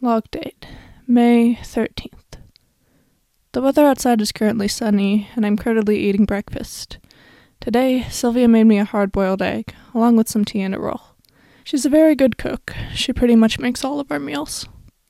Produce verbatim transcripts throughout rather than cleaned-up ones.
Log date, May thirteenth. The weather outside is currently sunny, and I'm currently eating breakfast. Today, Sylvia made me a hard-boiled egg, along with some tea and a roll. She's a very good cook. She pretty much makes all of our meals.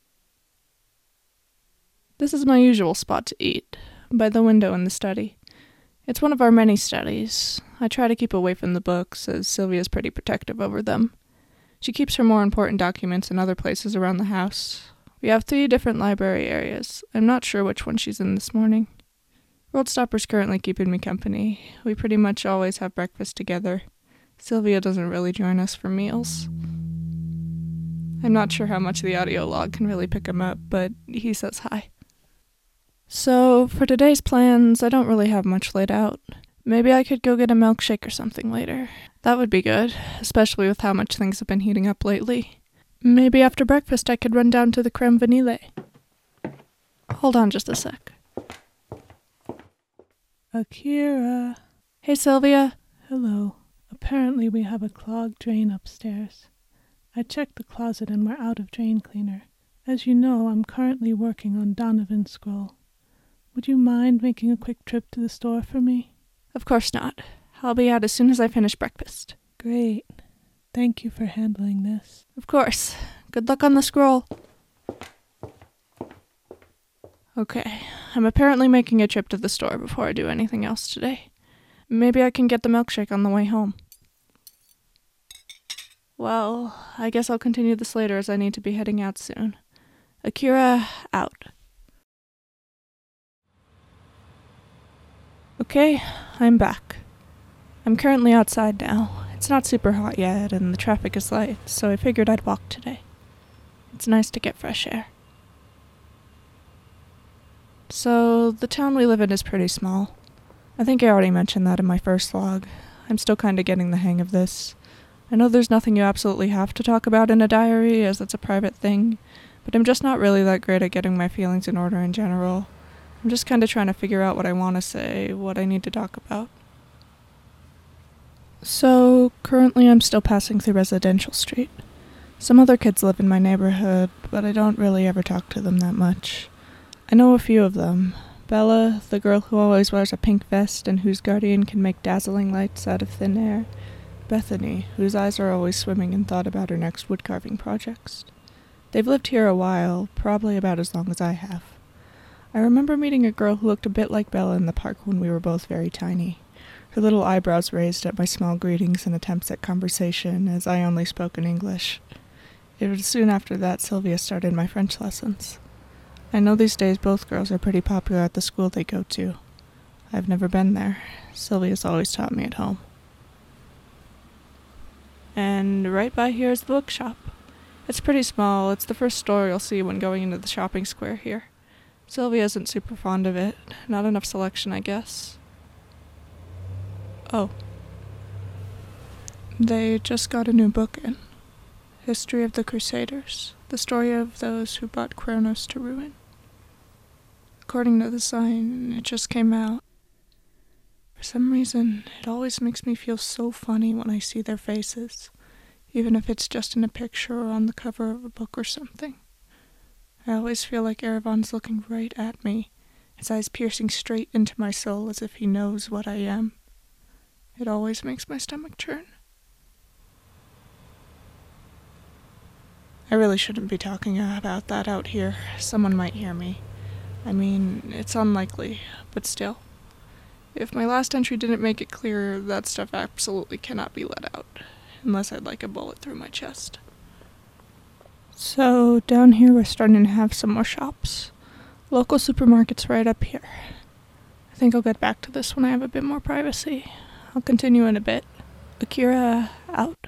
This is my usual spot to eat, by the window in the study. It's one of our many studies. I try to keep away from the books, as Sylvia's pretty protective over them. She keeps her more important documents in other places around the house. We have three different library areas. I'm not sure which one she's in this morning. Worldstopper's currently keeping me company. We pretty much always have breakfast together. Sylvia doesn't really join us for meals. I'm not sure how much the audio log can really pick him up, but he says hi. So, for today's plans, I don't really have much laid out. Maybe I could go get a milkshake or something later. That would be good, especially with how much things have been heating up lately. Maybe after breakfast I could run down to the Creme Vanille. Hold on just a sec. Akira. Hey, Sylvia. Hello. Apparently we have a clogged drain upstairs. I checked the closet and we're out of drain cleaner. As you know, I'm currently working on Donovan's scroll. Would you mind making a quick trip to the store for me? Of course not. I'll be out as soon as I finish breakfast. Great. Thank you for handling this. Of course. Good luck on the scroll. Okay, I'm apparently making a trip to the store before I do anything else today. Maybe I can get the milkshake on the way home. Well, I guess I'll continue this later as I need to be heading out soon. Akira, out. Okay, I'm back. I'm currently outside now. It's not super hot yet, and the traffic is light, so I figured I'd walk today. It's nice to get fresh air. So, the town we live in is pretty small. I think I already mentioned that in my first log. I'm still kinda getting the hang of this. I know there's nothing you absolutely have to talk about in a diary, as it's a private thing, but I'm just not really that great at getting my feelings in order in general. I'm just kinda trying to figure out what I want to say, what I need to talk about. So, currently I'm still passing through Residential Street. Some other kids live in my neighborhood, but I don't really ever talk to them that much. I know a few of them. Bella, the girl who always wears a pink vest and whose guardian can make dazzling lights out of thin air. Bethany, whose eyes are always swimming in thought about her next woodcarving projects. They've lived here a while, probably about as long as I have. I remember meeting a girl who looked a bit like Bella in the park when we were both very tiny. Her little eyebrows raised at my small greetings and attempts at conversation, as I only spoke in English. It was soon after that Sylvia started my French lessons. I know these days both girls are pretty popular at the school they go to. I've never been there. Sylvia's always taught me at home. And right by here is the bookshop. It's pretty small. It's the first store you'll see when going into the shopping square here. Sylvia isn't super fond of it. Not enough selection, I guess. Oh. They just got a new book in. History of the Crusaders. The story of those who brought Kronos to ruin. According to the sign, it just came out. For some reason, it always makes me feel so funny when I see their faces, even if it's just in a picture or on the cover of a book or something. I always feel like Erevan's looking right at me, his eyes piercing straight into my soul as if he knows what I am. It always makes my stomach turn. I really shouldn't be talking about that out here. Someone might hear me. I mean, it's unlikely, but still. If my last entry didn't make it clear, that stuff absolutely cannot be let out, unless I'd like a bullet through my chest. So, down here we're starting to have some more shops. Local supermarkets right up here. I think I'll get back to this when I have a bit more privacy. I'll continue in a bit. Akira, out.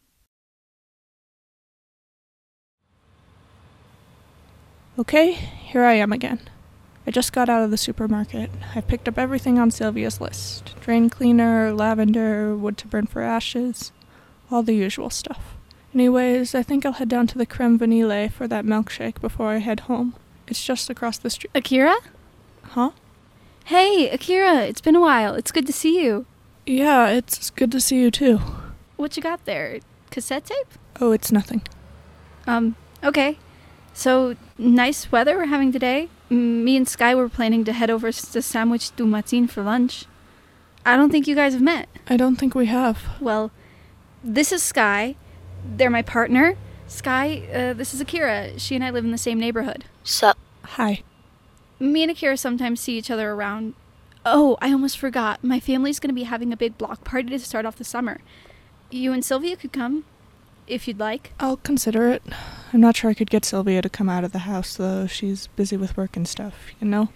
Okay, here I am again. I just got out of the supermarket. I've picked up everything on Sylvia's list. Drain cleaner, lavender, wood to burn for ashes, all the usual stuff. Anyways, I think I'll head down to the Creme Vanille for that milkshake before I head home. It's just across the street. Akira? Huh? Hey, Akira, it's been a while. It's good to see you. Yeah, it's good to see you too. What you got there? Cassette tape? Oh, it's nothing. Um, okay. So, nice weather we're having today. M- Me and Sky were planning to head over to Sandwich du Matin for lunch. I don't think you guys have met. I don't think we have. Well, this is Sky. They're my partner. Sky, uh, this is Akira. She and I live in the same neighborhood. Sup? Hi. Me and Akira sometimes see each other around. Oh, I almost forgot. My family's going to be having a big block party to start off the summer. You and Sylvia could come, if you'd like. I'll consider it. I'm not sure I could get Sylvia to come out of the house, though. She's busy with work and stuff, you know?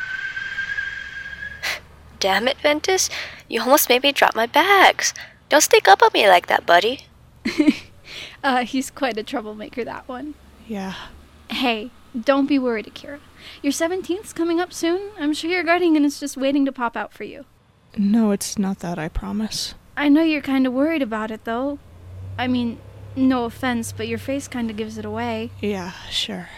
Damn it, Ventus. You almost made me drop my bags. Don't stick up on me like that, buddy. uh, he's quite a troublemaker, that one. Yeah. Hey, don't be worried, Akira. Your seventeenth's coming up soon. I'm sure your guardian is just waiting to pop out for you. No, it's not that, I promise. I know you're kind of worried about it, though. I mean, no offense, but your face kind of gives it away. Yeah, sure.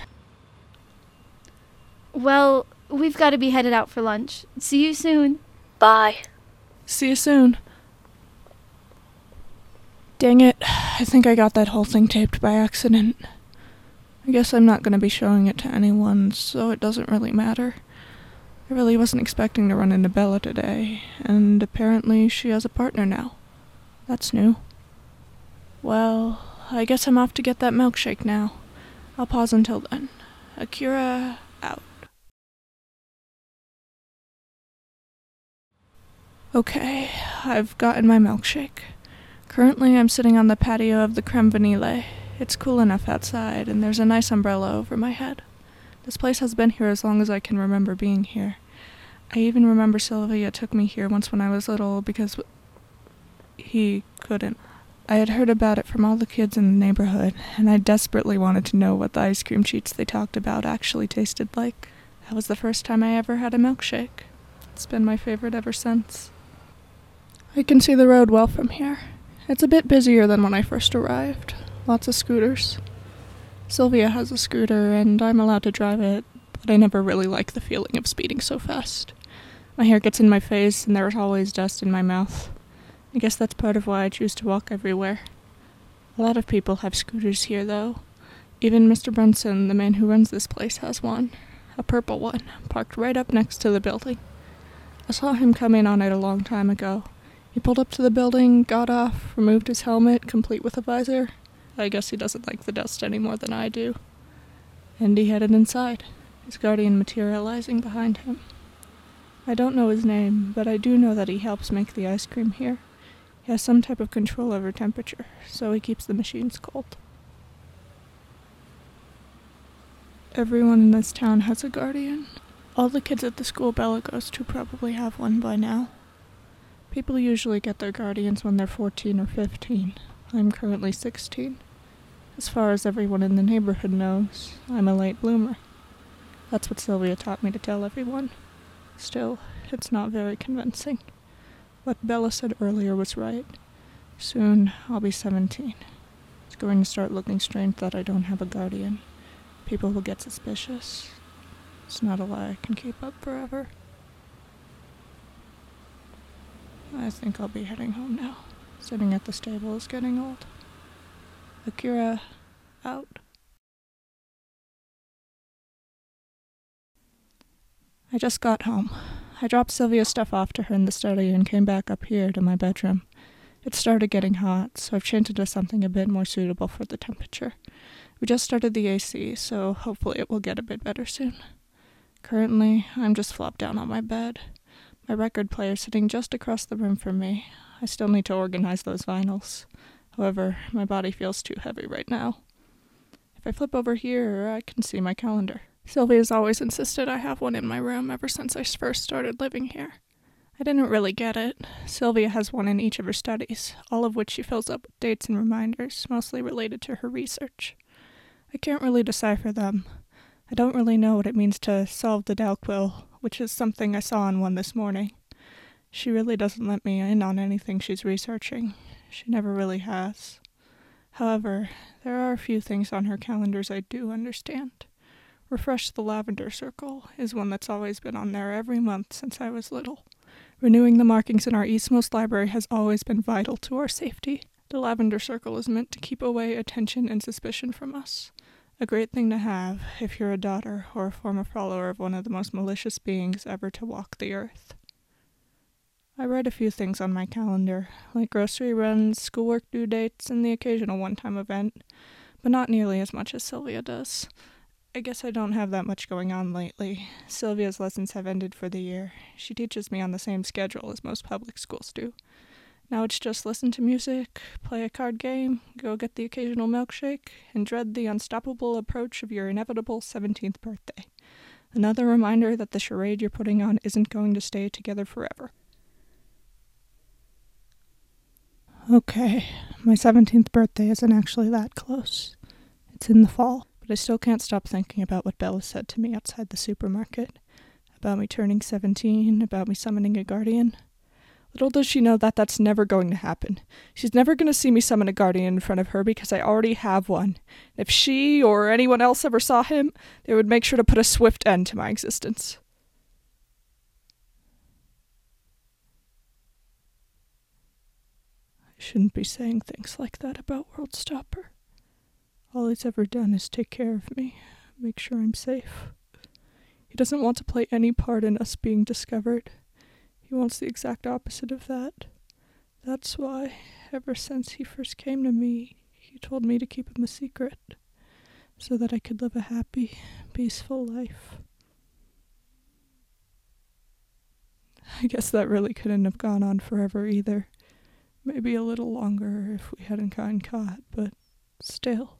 Well, we've got to be headed out for lunch. See you soon. Bye. See you soon. Dang it. I think I got that whole thing taped by accident. I guess I'm not going to be showing it to anyone, so it doesn't really matter. I really wasn't expecting to run into Bella today, and apparently she has a partner now. That's new. Well, I guess I'm off to get that milkshake now. I'll pause until then. Akira, out. Okay, I've gotten my milkshake. Currently, I'm sitting on the patio of the Creme Vanille. It's cool enough outside, and there's a nice umbrella over my head. This place has been here as long as I can remember being here. I even remember Sylvia took me here once when I was little because he couldn't. I had heard about it from all the kids in the neighborhood, and I desperately wanted to know what the ice cream sheets they talked about actually tasted like. That was the first time I ever had a milkshake. It's been my favorite ever since. I can see the road well from here. It's a bit busier than when I first arrived. Lots of scooters. Sylvia has a scooter, and I'm allowed to drive it, but I never really like the feeling of speeding so fast. My hair gets in my face, and there's always dust in my mouth. I guess that's part of why I choose to walk everywhere. A lot of people have scooters here, though. Even Mister Brunson, the man who runs this place, has one. A purple one, parked right up next to the building. I saw him come in on it a long time ago. He pulled up to the building, got off, removed his helmet, complete with a visor. I guess he doesn't like the dust any more than I do. And he headed inside, his guardian materializing behind him. I don't know his name, but I do know that he helps make the ice cream here. He has some type of control over temperature, so he keeps the machines cold. Everyone in this town has a guardian. All the kids at the school Bella goes to probably have one by now. People usually get their guardians when they're fourteen or fifteen. I'm currently sixteen. As far as everyone in the neighborhood knows, I'm a late bloomer. That's what Sylvia taught me to tell everyone. Still, it's not very convincing. What Bella said earlier was right. Soon, I'll be seventeen. It's going to start looking strange that I don't have a guardian. People will get suspicious. It's not a lie I can keep up forever. I think I'll be heading home now. Sitting at the stable is getting old. Akira, out. I just got home. I dropped Sylvia's stuff off to her in the study and came back up here to my bedroom. It started getting hot, so I've changed it to something a bit more suitable for the temperature. We just started the A C, so hopefully it will get a bit better soon. Currently, I'm just flopped down on my bed. My record player sitting just across the room from me. I still need to organize those vinyls. However, my body feels too heavy right now. If I flip over here, I can see my calendar. Sylvia's always insisted I have one in my room ever since I first started living here. I didn't really get it. Sylvia has one in each of her studies, all of which she fills up with dates and reminders, mostly related to her research. I can't really decipher them. I don't really know what it means to solve the Dalquil, which is something I saw on one this morning. She really doesn't let me in on anything she's researching. She never really has. However, there are a few things on her calendars I do understand. Refresh the Lavender Circle is one that's always been on there every month since I was little. Renewing the markings in our Eastmost library has always been vital to our safety. The Lavender Circle is meant to keep away attention and suspicion from us. A great thing to have if you're a daughter or a former follower of one of the most malicious beings ever to walk the earth. I write a few things on my calendar, like grocery runs, schoolwork due dates, and the occasional one-time event, but not nearly as much as Sylvia does. I guess I don't have that much going on lately. Sylvia's lessons have ended for the year. She teaches me on the same schedule as most public schools do. Now it's just listen to music, play a card game, go get the occasional milkshake, and dread the unstoppable approach of your inevitable seventeenth birthday. Another reminder that the charade you're putting on isn't going to stay together forever. Okay, my seventeenth birthday isn't actually that close. It's in the fall, but I still can't stop thinking about what Bella said to me outside the supermarket. About me turning seventeen, about me summoning a guardian. Little does she know that that's never going to happen. She's never going to see me summon a guardian in front of her because I already have one. If she or anyone else ever saw him, they would make sure to put a swift end to my existence. I shouldn't be saying things like that about Worldstopper. All he's ever done is take care of me, make sure I'm safe. He doesn't want to play any part in us being discovered. He wants the exact opposite of that. That's why, ever since he first came to me, he told me to keep him a secret, so that I could live a happy, peaceful life. I guess that really couldn't have gone on forever either. Maybe a little longer if we hadn't gotten caught, but still.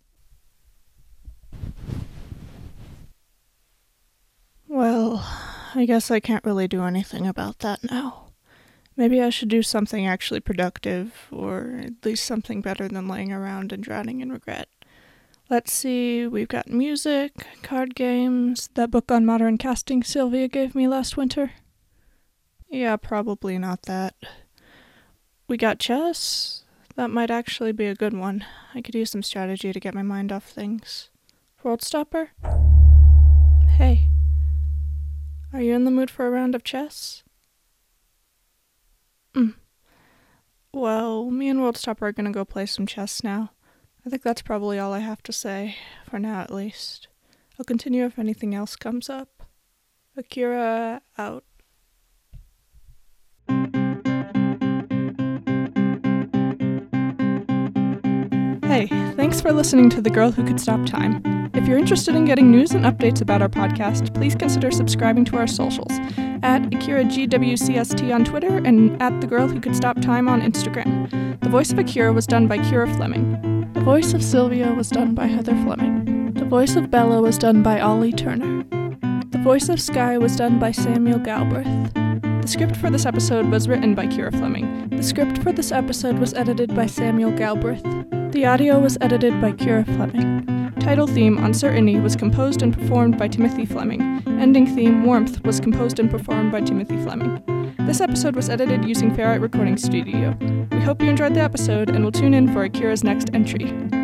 Well, I guess I can't really do anything about that now. Maybe I should do something actually productive, or at least something better than laying around and drowning in regret. Let's see, we've got music, card games, that book on modern casting Sylvia gave me last winter. Yeah, probably not that. We got chess. That might actually be a good one. I could use some strategy to get my mind off things. Worldstopper? Hey. Are you in the mood for a round of chess? Mm. Well, me and Worldstopper are gonna go play some chess now. I think that's probably all I have to say, for now at least. I'll continue if anything else comes up. Akira, out. Hey, thanks for listening to The Girl Who Could Stop Time. If you're interested in getting news and updates about our podcast, please consider subscribing to our socials, at Akira G W C S T on Twitter and at The Girl Who Could Stop Time on Instagram. The voice of Akira was done by Kira Fleming. The voice of Sylvia was done by Heather Fleming. The voice of Bella was done by Ollie Turner. The voice of Sky was done by Samuel Galbraith. The script for this episode was written by Kira Fleming. The script for this episode was edited by Samuel Galbraith. The audio was edited by Kira Fleming. Title theme, Uncertainty, was composed and performed by Timothy Fleming. Ending theme, Warmth, was composed and performed by Timothy Fleming. This episode was edited using Ferrite Recording Studio. We hope you enjoyed the episode and will tune in for Akira's next entry.